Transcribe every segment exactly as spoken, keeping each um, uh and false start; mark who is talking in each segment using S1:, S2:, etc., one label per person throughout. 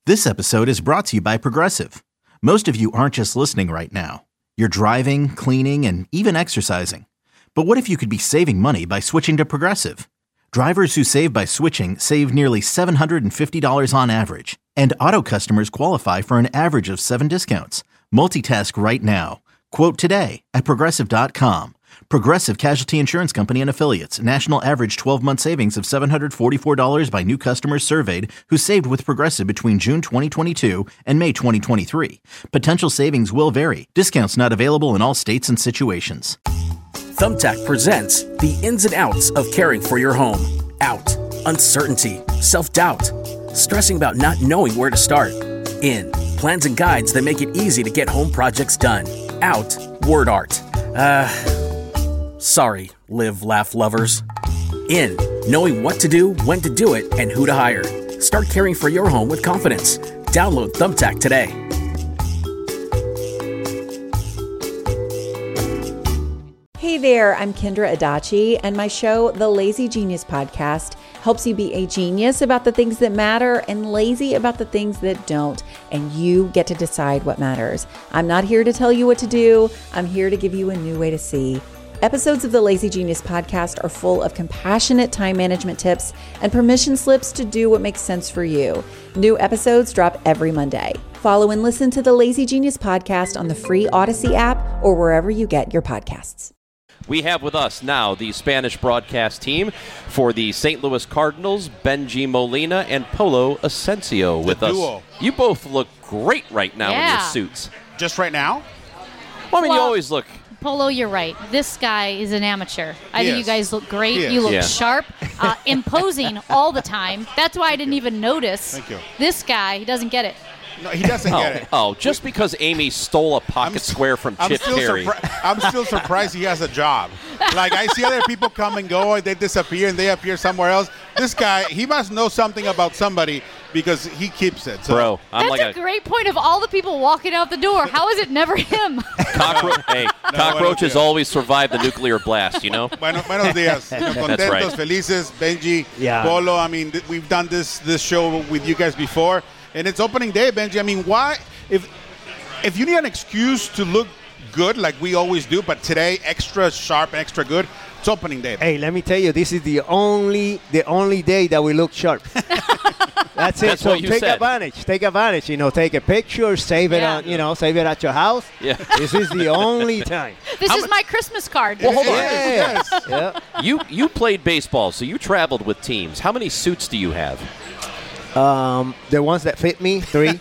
S1: This episode is brought to you by Progressive. Most of you aren't just listening right now. You're driving, cleaning, and even exercising. But what if you could be saving money by switching to Progressive? Drivers who save by switching save nearly seven hundred fifty dollars on average. And auto customers qualify for an average of seven discounts. Multitask right now. Quote today at Progressive dot com. Progressive Casualty Insurance Company and Affiliates. National average twelve-month savings of seven hundred forty-four dollars by new customers surveyed who saved with Progressive between June twenty twenty-two and May twenty twenty-three. Potential savings will vary. Discounts not available in all states and situations.
S2: Thumbtack presents the ins and outs of caring for your home. Out, uncertainty, self-doubt, stressing about not knowing where to start. In, plans and guides that make it easy to get home projects done. Out, word art. Uh... Sorry, live, laugh lovers. In, knowing what to do, when to do it, and who to hire. Start caring for your home with confidence. Download Thumbtack today.
S3: Hey there, I'm Kendra Adachi, and my show, The Lazy Genius Podcast, helps you be a genius about the things that matter and lazy about the things that don't, and you get to decide what matters. I'm not here to tell you what to do. I'm here to give you a new way to see. Episodes of the Lazy Genius Podcast are full of compassionate time management tips and permission slips to do what makes sense for you. New episodes drop every Monday. Follow and listen to the Lazy Genius Podcast on the free Odyssey app or wherever you get your podcasts.
S4: We have with us now the Spanish broadcast team for the Saint Louis Cardinals, Benji Molina and Polo Asensio with
S5: the
S4: us.
S5: Duo.
S4: You both look great right now
S6: yeah.
S4: in your suits.
S5: Just right now?
S4: Well, I mean,
S6: well,
S4: you always look...
S6: Polo, you're right. This guy is an amateur. I
S5: He
S6: think
S5: is.
S6: you guys look great.
S5: He is.
S6: You look
S4: Yeah.
S6: sharp, uh, imposing all the time. That's why I didn't even notice.
S5: Thank you.
S6: This guy, he doesn't get it.
S5: No, he doesn't
S4: Oh,
S5: get it.
S4: oh, just because Amy stole a pocket
S5: I'm-
S4: square from
S5: I'm
S4: Chip
S5: still,
S4: Terry.
S5: surpri- I'm still surprised he has a job. Like, I see other people come and go, they disappear, and they appear somewhere else. This guy, he must know something about somebody because he keeps it. So.
S4: Bro, I'm
S6: That's
S4: like
S6: a, great point of all the people walking out the door. How is it never him?
S4: cockroach. Hey, cockroaches
S5: no.
S4: always survive the nuclear blast, you know?
S5: Bueno, buenos días. You know, contentos,
S4: right.
S5: felices, Benji,
S7: Yeah.
S5: Polo. I mean, th- we've done this this show with you guys before, and it's opening day, Benji. I mean, why? If if you need an excuse to look good, like we always do, but today extra sharp, extra good, it's opening day.
S7: Hey, let me tell you, this is the only the only day that we look sharp. That's it.
S4: That's
S7: so
S4: what you
S7: take
S4: said.
S7: advantage. Take advantage. You know, take a picture, save it
S6: Yeah.
S7: on. You know, save it at your house.
S4: Yeah.
S7: This is the only time.
S6: This
S5: How
S6: is
S5: much-
S6: my Christmas card.
S4: Well, hold on.
S5: Yes, yes.
S7: Yeah.
S4: You you played baseball, so you traveled with teams. How many suits do you have?
S7: Um, the ones that fit me, three.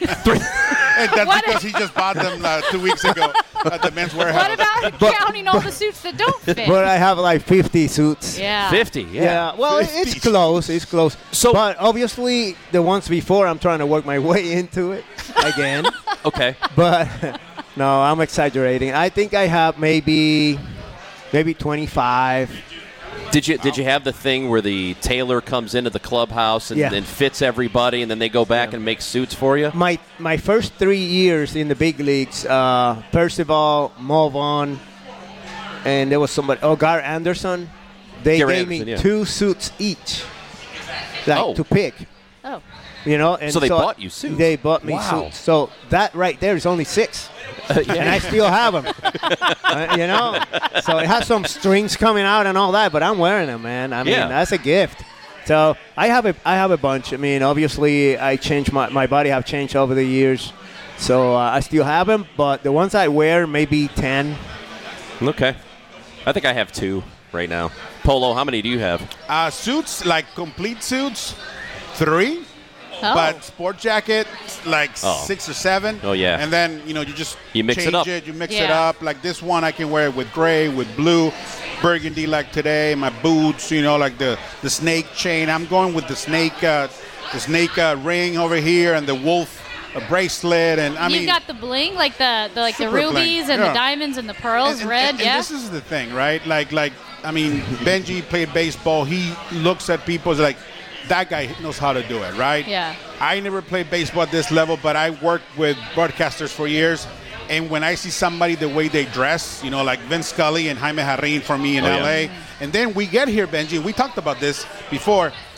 S5: And that's
S6: What
S5: because he just bought them uh, two weeks ago at the men's warehouse.
S6: What about
S7: But-
S6: counting all the suits that don't fit?
S7: But I have like fifty suits.
S6: yeah.
S4: fifty, yeah.
S7: Yeah, well, it's
S5: fifty.
S7: close. It's close.
S4: So-
S7: but obviously, the ones before, I'm trying to work my way into it again.
S4: Okay.
S7: But no, I'm exaggerating. I think I have maybe, maybe twenty-five.
S4: Did you did you have the thing where the tailor comes into the clubhouse and,
S7: Yeah.
S4: and fits everybody, and then they go back
S7: Yeah.
S4: and make suits for you?
S7: My my first three years in the big leagues, uh, Percival, Mulvon, and there was somebody, oh, Gar Anderson. They
S4: Gary
S7: gave me
S4: Anderson, yeah.
S7: two suits each, like
S4: Oh.
S7: to pick.
S6: Oh.
S7: You know, and
S4: So they bought you suits?
S7: They bought me
S4: Wow.
S7: suits. So that right there is only six, and I still have them. uh, you know, so it has some strings coming out and all that, but I'm wearing them, man. I mean,
S4: Yeah.
S7: that's a gift. So I have a I have a bunch. I mean, obviously, I changed my my body have changed over the years, so uh, I still have them. But the ones I wear, maybe ten.
S4: Okay. I think I have two right now. Polo, how many do you have?
S5: Uh, suits, like complete suits, three.
S6: Oh.
S5: But sport jacket, like
S4: Oh.
S5: six or seven.
S4: Oh, yeah.
S5: And then, you know, you just
S4: You mix it
S5: change
S4: up.
S5: you mix it
S6: Yeah.
S5: up. Like this one, I can wear it with gray, with blue, burgundy like today. My boots, you know, like the, the snake chain. I'm going with the snake uh, the snake uh, ring over here and the wolf uh, bracelet. And I
S6: You've
S5: mean,
S6: got the bling, like the, the like the
S5: Super bling,
S6: rubies and
S5: yeah.
S6: the diamonds and the pearls,
S5: and, and-
S6: red,
S5: and
S6: yeah.
S5: this is the thing, right? Like, like I mean, Benji played baseball. He looks at people like, that guy knows how to do it, right?
S6: Yeah.
S5: I never played baseball at this level, but I worked with broadcasters for years. And when I see somebody, the way they dress, you know, like Vince Scully and Jaime Jarrín for me in
S4: Oh,
S5: L A.
S4: yeah.
S5: And then we get here, Benji, we talked about this before.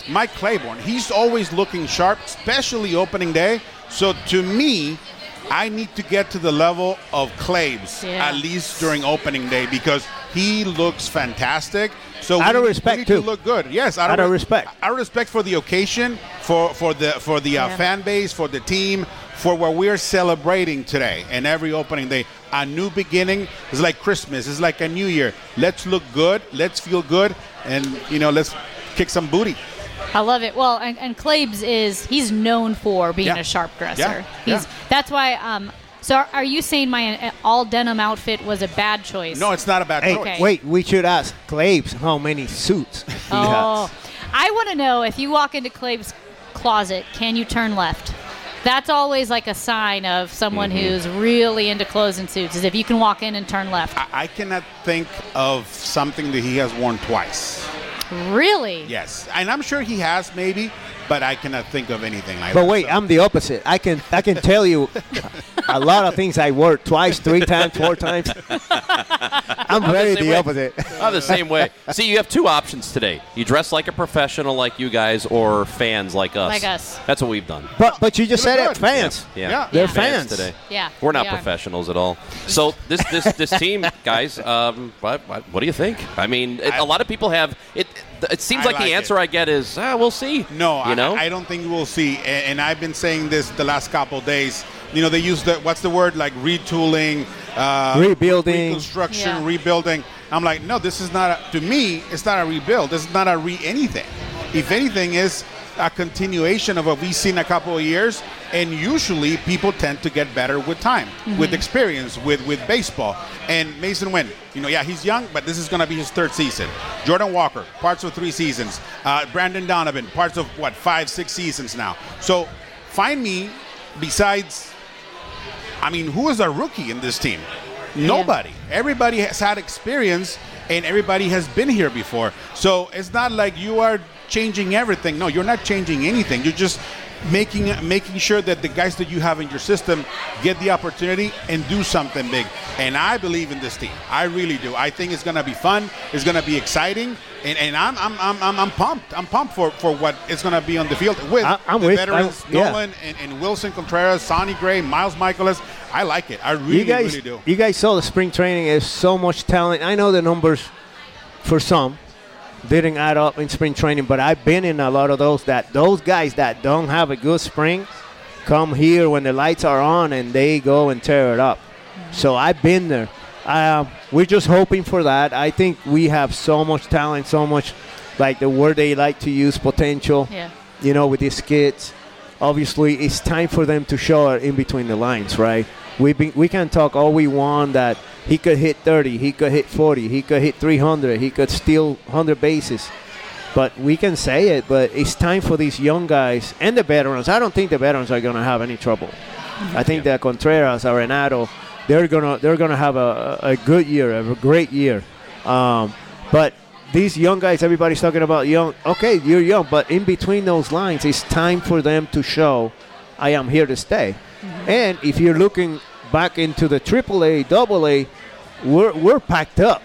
S5: Mike Claiborne. He's always looking sharp, especially opening day. So to me, I need to get to the level of Claibs,
S6: Yeah.
S5: at least during opening day, because he looks fantastic. So
S7: Out
S5: we,
S7: of respect,
S5: we need
S7: too.
S5: to look good. Yes, out,
S7: Out of
S5: re-
S7: respect.
S5: Out of respect for the occasion, for for the for the uh,
S6: Yeah.
S5: fan base, for the team, for what we're celebrating today. And every opening day, a new beginning is like Christmas. It's like a new year. Let's look good. Let's feel good, and you know, let's kick some booty.
S6: I love it. Well, and, and Claibs is he's known for being
S5: Yeah.
S6: a sharp dresser.
S5: Yeah.
S6: He's
S5: Yeah.
S6: that's why. Um, so are, are you saying my uh, all denim outfit was a bad choice?
S5: No, it's not a bad
S7: Hey,
S5: choice.
S6: Okay.
S7: wait, we should ask Claibs how many suits he
S6: Oh,
S7: has.
S6: I want to know if you walk into Claib's closet, can you turn left? That's always like a sign of someone
S5: Mm-hmm.
S6: who's really into clothes and suits, is if you can walk in and turn left.
S5: I, I cannot think of something that he has worn twice.
S6: Really?
S5: Yes, and I'm sure he has maybe, but I cannot think of anything like that.
S7: But wait,
S5: So-
S7: I'm the opposite. I can I can tell you a lot of things I wore twice, three times, four times. I'm very
S4: same
S7: the
S4: way.
S7: opposite.
S4: I'm the same way. See, you have two options today. You dress like a professional like you guys or fans like us.
S6: Like us.
S4: That's what we've done.
S7: But but you just
S5: You
S7: said
S5: look
S7: it,
S5: good.
S7: fans.
S4: Yeah.
S5: Yeah.
S7: They're
S6: Yeah.
S7: fans.
S4: today.
S6: Yeah.
S4: We're not
S6: we are.
S4: professionals at all. So this this this team, guys, um, what, what, what do you think? I mean, it, a lot of people have it. It seems
S5: I
S4: like, the
S5: like
S4: answer
S5: it.
S4: I get is, ah, we'll see.
S5: No,
S4: you know,
S5: I, I don't think we'll see. And, and I've been saying this the last couple of days. You know, they use the what's the word like retooling, uh,
S7: Rebuilding.
S5: reconstruction,
S6: Yeah.
S5: rebuilding. I'm like, no, this is not. A, to me, it's not a rebuild. This is not a re anything. If anything, is a continuation of what we've seen a couple of years. And usually, people tend to get better with time, with experience, with with baseball. And Mason Wynn, you know, yeah, he's young, but this is going to be his third season. Jordan Walker, parts of three seasons. Uh, Brandon Donovan, parts of what, five, six seasons now. So find me, besides, I mean, who is a rookie in this team? Nobody. Everybody has had experience, and everybody has been here before. So it's not like you are changing everything. No, you're not changing anything. You're just making making sure that the guys that you have in your system get the opportunity and do something big. And I believe in this team. I really do. I think it's going to be fun. It's going to be exciting. And, and I'm, I'm I'm I'm I'm pumped. I'm pumped for, for what it's going to be on the field with
S7: I- I'm
S5: the
S7: with-
S5: veterans,
S7: I'm- yeah.
S5: Nolan and, and Wilson Contreras, Sonny Gray, Miles Michaelis. I like it. I really,
S7: you guys,
S5: really do.
S7: you guys saw the spring training. There's so much talent. I know the numbers for some didn't add up in spring training, but I've been in a lot of those. That those guys that don't have a good spring come here when the lights are on and they go and tear it up. So I've been there. Uh, we're just hoping for that. I think we have so much talent, so much, like the word they like to use, potential.
S6: Yeah.
S7: You know, with these kids. Obviously, it's time for them to show it in between the lines, right? We be, we can talk all we want that he could hit thirty, he could hit forty, he could hit three hundred, he could steal one hundred bases. But we can say it, but it's time for these young guys and the veterans. I don't think the veterans are going to have any trouble. I think that Contreras, Arenado, they're gonna they're gonna have a, a good year, a great year. Um, but these young guys, everybody's talking about young. Okay, you're young, but in between those lines, it's time for them to show, I am here to stay. And if you're looking back into the triple A, double A, we're we're packed up.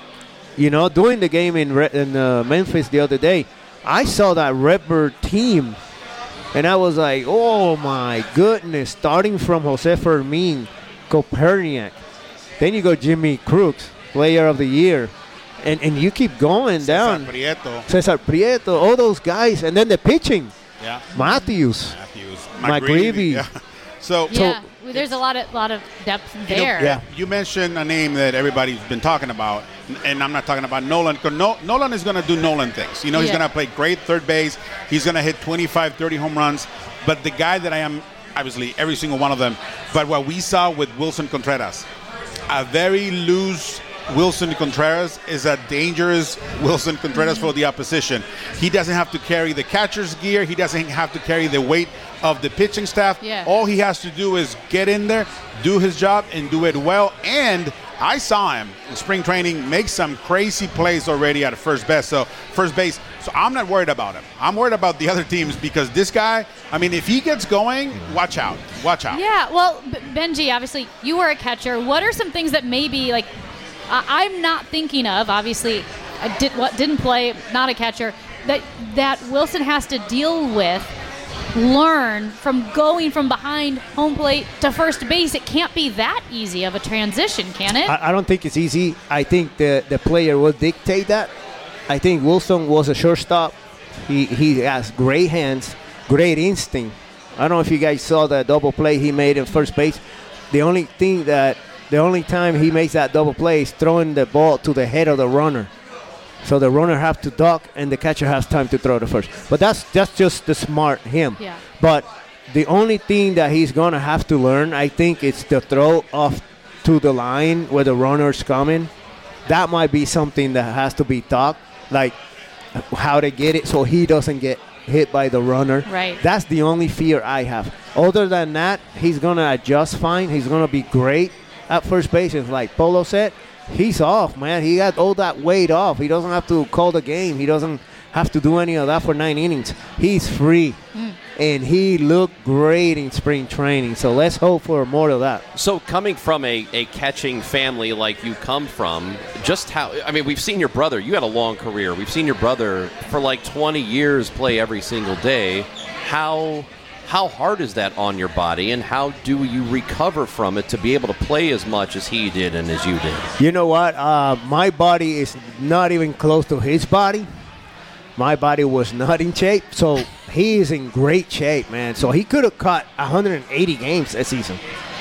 S7: You know, doing the game in Re- in uh, Memphis the other day, I saw that Redbird team, and I was like, oh my goodness! Starting from Jose Fermin, Koperniak, then you go Jimmy Crooks, Player of the Year, and and you keep going down.
S5: Cesar Prieto.
S7: Cesar Prieto, all those guys, and then the pitching,
S5: Yeah.
S7: Matthews.
S5: Matthews.
S7: McGreevy.
S5: Yeah. So,
S6: Yeah. Well, there's a lot of lot of depth
S5: you know,
S6: there.
S7: Yeah.
S5: you mentioned a name that everybody's been talking about, and I'm not talking about Nolan, because no, Nolan is going to do Nolan things. You know, he's
S6: Yeah.
S5: going to play great third base. He's going to hit twenty-five, thirty home runs. But the guy that I am, obviously, every single one of them, but what we saw with Wilson Contreras, a very loose Wilson Contreras is a dangerous Wilson Contreras for the opposition. He doesn't have to carry the catcher's gear. He doesn't have to carry the weight of the pitching staff.
S6: Yeah.
S5: All he has to do is get in there, do his job, and do it well. And I saw him in spring training make some crazy plays already at first base. So first base. So I'm not worried about him. I'm worried about the other teams because this guy, I mean, if he gets going, watch out. Watch out.
S6: Yeah, well, B- Benji, obviously, you were a catcher. What are some things that maybe, like, I- I'm not thinking of? Obviously, I did what didn't play, not a catcher. that that Wilson has to deal with, learn from going from behind home plate to first base. It can't be that easy of a transition, can it?
S7: I, I don't think it's easy. I think the, the player will dictate that. I think Wilson was a shortstop. He he has great hands, great instinct. I don't know if you guys saw the double play he made in first base. The only thing that the only time he makes that double play is throwing the ball to the head of the runner. So the runner has to duck and the catcher has time to throw the first. But that's that's just the smart him.
S6: Yeah.
S7: But the only thing that he's gonna have to learn, I think, is the throw off to the line where the runner's coming. That might be something that has to be taught, like how to get it so he doesn't get hit by the runner.
S6: Right.
S7: That's the only fear I have. Other than that, he's gonna adjust fine. He's gonna be great at first base. And like Polo said, he's off, man. He got all that weight off. He doesn't have to call the game. He doesn't have to do any of that for nine innings. He's free. Mm. And he looked great in spring training. So let's hope for more of that.
S4: So coming from a, a catching family like you come from, just how, I mean, we've seen your brother. You had a long career. We've seen your brother for like twenty years play every single day. How... How hard is that on your body, and how do you recover from it to be able to play as much as he did and as you did?
S7: You know what? Uh, my body is not even close to his body. My body was not in shape, so he is in great shape, man. So he could have caught one hundred eighty games that season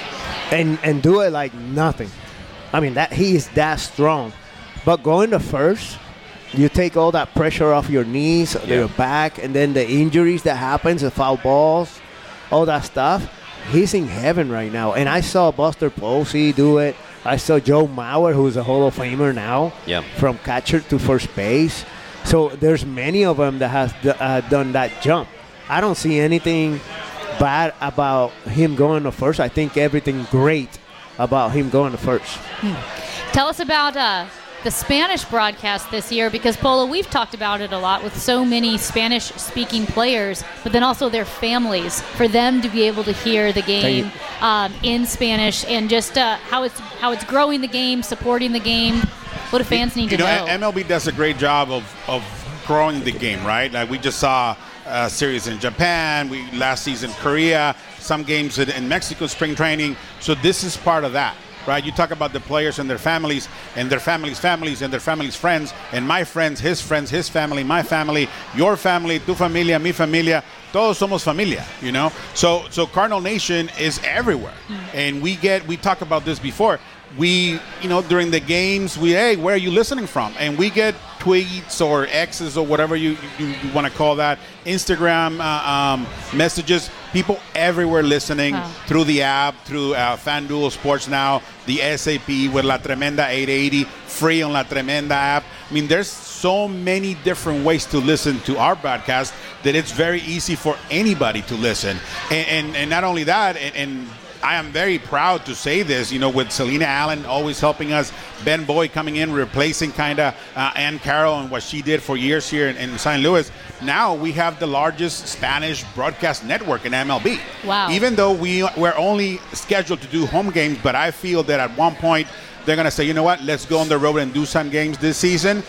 S7: and, and do it like nothing. I mean, that he is that strong. But going to first, you take all that pressure off your knees, yeah. your back, and then the injuries that happens, the foul balls, all that stuff. He's in heaven right now. And I saw Buster Posey do it. I saw Joe Mauer, who's a Hall of Famer now,
S4: yeah.
S7: from catcher to first base. So there's many of them that has uh, done that jump. I don't see anything bad about him going to first. I think everything great about him going to first.
S6: Hmm. Tell us about uh, the Spanish broadcast this year, because, Polo, we've talked about it a lot with so many Spanish-speaking players, but then also their families, for them to be able to hear the game um, in Spanish, and just uh, how it's how it's growing the game, supporting the game. What do fans need
S5: you
S6: to
S5: know,
S6: know?
S5: M L B does a great job of, of growing the game, right? Like we just saw a series in Japan, we last season Korea, some games in, in Mexico spring training. So this is part of that. Right, you talk about the players and their families, and their families' families, and their families' friends, and my friends, his friends, his family, my family, your family, tu familia, mi familia, todos somos familia, you know. So, so Cardinal Nation is everywhere, mm-hmm. and we get, we talked about this before. We, you know, during the games, we, hey, where are you listening from? And we get tweets or X's or whatever you, you, you want to call that, Instagram uh, um, messages, people everywhere listening wow. through the app, through uh, FanDuel Sports Now, the S A P with La Tremenda eight eighty, free on La Tremenda app. I mean, there's so many different ways to listen to our broadcast that it's very easy for anybody to listen. And, and, and not only that, and, and I am very proud to say this, you know, with Selena Allen always helping us, Ben Boyd coming in, replacing kind of uh, Ann Carroll and what she did for years here in, in Saint Louis. Now we have the largest Spanish broadcast network in M L B.
S6: Wow.
S5: Even though we, we're only scheduled to do home games, but I feel that at one point they're going to say, you know what, let's go on the road and do some games this season.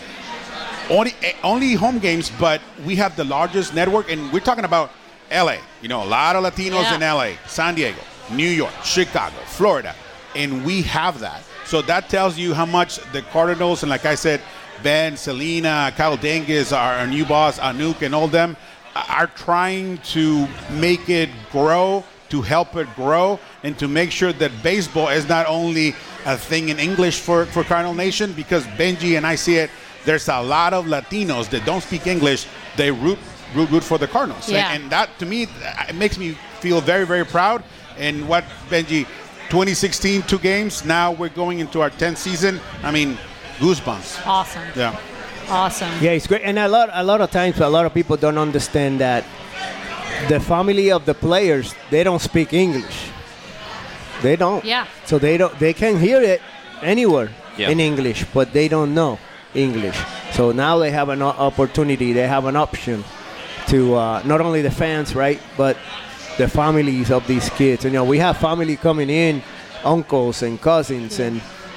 S5: Only, only home games, but we have the largest network, and we're talking about L A. You know, a lot of Latinos yeah. in L A, San Diego, New York, Chicago, Florida, and we have that. So that tells you how much the Cardinals, and like I said, Ben, Selena, Kyle Denges, our, our new boss, Anouk, and all them are trying to make it grow, to help it grow, and to make sure that baseball is not only a thing in English for, for Cardinal Nation, because Benji and I see it, there's a lot of Latinos that don't speak English, they root, root, root for the Cardinals.
S6: Yeah.
S5: And, and that, to me, it makes me feel very, very proud. And what, Benji, twenty sixteen, two games, now we're going into our tenth season. I mean, goosebumps.
S6: Awesome.
S5: Yeah.
S6: Awesome.
S7: Yeah, it's great. And a lot, a lot of times, a lot of people don't understand that the family of the players, they don't speak English. They don't.
S6: Yeah.
S7: So they don't. They can hear it anywhere
S4: yeah.
S7: in English, but they don't know English. So now they have an opportunity. They have an option to uh, not only the fans, right, but the families of these kids. And, you know, we have family coming in, uncles and cousins and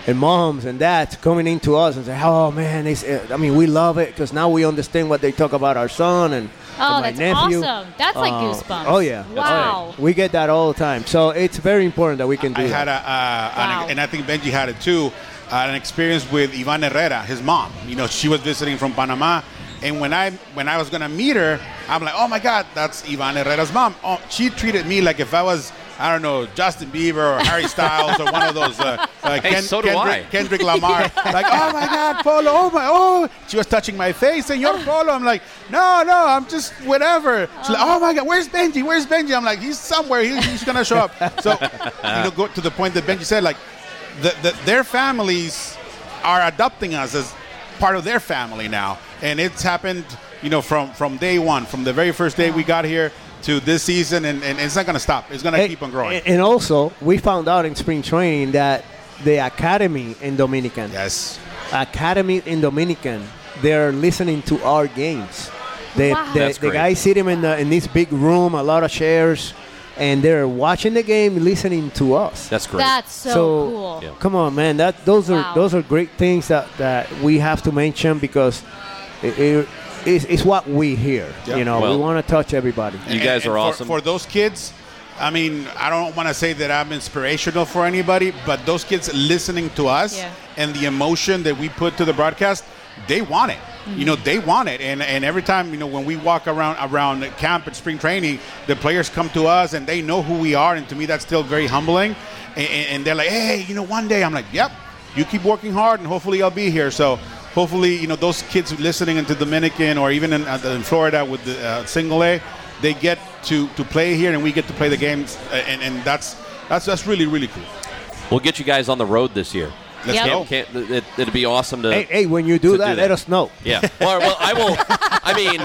S7: and moms and dads coming into us and say, "Oh man, it's, uh, I mean, we love it because now we understand what they talk about our son and,
S6: Oh,
S7: and my
S6: that's
S7: nephew."
S6: awesome. That's like
S7: Uh,
S6: goosebumps.
S7: Oh yeah,
S6: Wow.
S7: we get that all the time. So it's very important that we can do
S5: I
S7: that.
S5: had a, uh,
S6: Wow.
S5: an, and I think Benji had it too, uh, an experience with Ivan Herrera, his mom. You know, she was visiting from Panama, and when I when I was gonna meet her, I'm like, oh my God, that's Ivan Herrera's mom. Oh, she treated me like if I was, I don't know, Justin Bieber or Harry Styles or one of those uh, uh,
S4: Hey, so do
S5: Kendrick,
S4: I.
S5: Kendrick Lamar. Like, oh my God, Polo, oh my, oh. She was touching my face, Senor Polo. I'm like, no, no, I'm just whatever. She's like, oh my God, where's Benji? Where's Benji? I'm like, he's somewhere. He, he's going to show up. So, you know, go to the point that Benji said, like, the, the, their families are adopting us as part of their family now. And it's happened, you know, from, from day one, from the very first day we got here to this season, and, and it's not going to stop. It's going to
S7: And-
S5: keep on growing.
S7: And also, we found out in spring training that the academy in Dominican,
S5: Yes.
S7: academy in Dominican, they're listening to our games. The,
S6: Wow.
S7: the,
S4: That's
S7: the
S4: great.
S7: guys sitting in the, in this big room, a lot of chairs, and they're watching the game, listening to us.
S4: That's great.
S6: That's so,
S7: So,
S6: cool.
S4: Yeah.
S7: Come on, man! That those are
S6: Wow.
S7: those are great things that, that we have to mention because it, it, it's, it's what we hear.
S5: Yeah.
S7: You know,
S4: Well-
S7: we want to touch everybody.
S4: You guys
S5: And-
S4: are
S5: and for-
S4: awesome.
S5: For those kids, I mean, I don't want to say that I'm inspirational for anybody, but those kids listening to us
S6: Yeah.
S5: and the emotion that we put to the broadcast, they want it.
S6: Mm-hmm.
S5: You know, they want it. And and every time, you know, when we walk around around camp and spring training, the players come to us and they know who we are. And to me, that's still very humbling. And, and they're like, hey, you know, one day. I'm like, yep, you keep working hard and hopefully I'll be here. So hopefully, you know, those kids listening into Dominican or even in, uh, in Florida with the uh, single A, they get to, to play here and we get to play the games. uh, And, and that's, that's, that's really, really cool.
S4: We'll get you guys on the road this year.
S5: Let's
S6: Yep.
S5: go.
S4: Can't, it, it'd be awesome to.
S7: Hey, hey, when you do
S4: to
S7: that,
S4: do that.
S7: let us know.
S4: Yeah. Well, well, I will. I mean,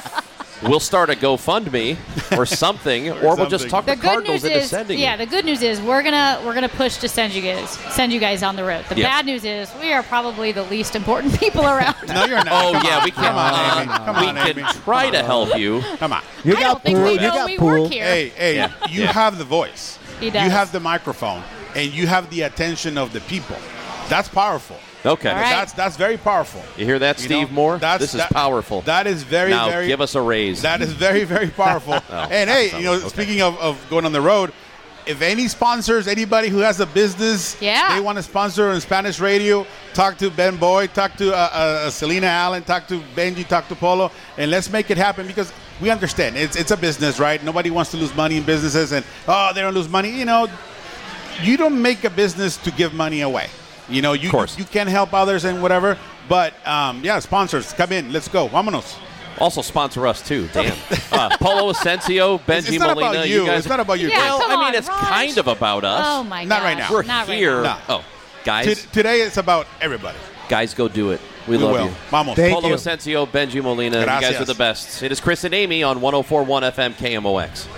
S4: we'll start a GoFundMe or something, or, we'll just
S5: something.
S4: talk
S6: The
S4: the
S6: good
S4: Cardinals
S6: news
S4: into
S6: is,
S4: sending
S6: yeah,
S4: you.
S6: the good news is we're gonna we're gonna push to send you guys send you guys on the road. The
S4: Yeah.
S6: bad news is we are probably the least important people around.
S5: No, you're not.
S4: Oh
S5: Come
S4: yeah,
S5: on.
S4: we can.
S5: Come on,
S4: uh,
S5: Amy. Come
S4: we
S5: on,
S4: can
S5: Amy.
S4: try to help you.
S5: Come on.
S7: You
S6: I
S7: got
S6: don't think
S7: pool.
S6: they
S7: You
S6: know
S7: got
S6: we
S7: pool.
S6: work here.
S5: Hey, hey,
S4: Yeah.
S5: you
S4: Yeah.
S5: have the voice.
S6: He does.
S5: You have the microphone, and you have the attention of the people. That's powerful.
S4: Okay.
S6: All right.
S5: That's that's very powerful.
S4: You hear that,
S5: You
S4: Steve
S5: know,
S4: Moore?
S5: that's-
S4: This is
S5: that-
S4: powerful.
S5: That is very,
S4: now
S5: very.
S4: give us a raise.
S5: That is very, very powerful. And hey, you know,
S4: Okay.
S5: speaking of, of going on the road, if any sponsors, anybody who has a business,
S6: Yeah.
S5: they want to sponsor on Spanish radio, talk to Ben Boyd, talk to uh, uh, Selena Allen, talk to Benji, talk to Polo, and let's make it happen because we understand it's it's a business, right? Nobody wants to lose money in businesses, and oh, they don't lose money. You know, you don't make a business to give money away. You know, you
S4: Of course.
S5: you can help others and whatever, but um, yeah, sponsors, come in, let's go, vámonos.
S4: Also sponsor us too. Damn. uh, Polo Asensio, Benji
S5: It's, it's not
S4: Molina.
S5: about you.
S4: guys.
S5: It's not about you.
S6: Yeah,
S4: Well,
S6: come
S4: I mean,
S6: on,
S4: it's
S6: Raj.
S4: kind of about us.
S6: Oh my god.
S5: Not right now.
S4: We're
S6: Not right
S4: here.
S6: now.
S5: No.
S4: Oh, guys,
S5: T- today it's about everybody.
S4: guys, go do it. We,
S5: We
S4: love
S5: will.
S4: you.
S5: Vamos.
S7: Thank
S4: Polo
S7: you.
S4: Asensio, Benji Molina. You guys
S5: Gracias.
S4: are the best. It is Chris and Amy on one oh four point one F M K M O X.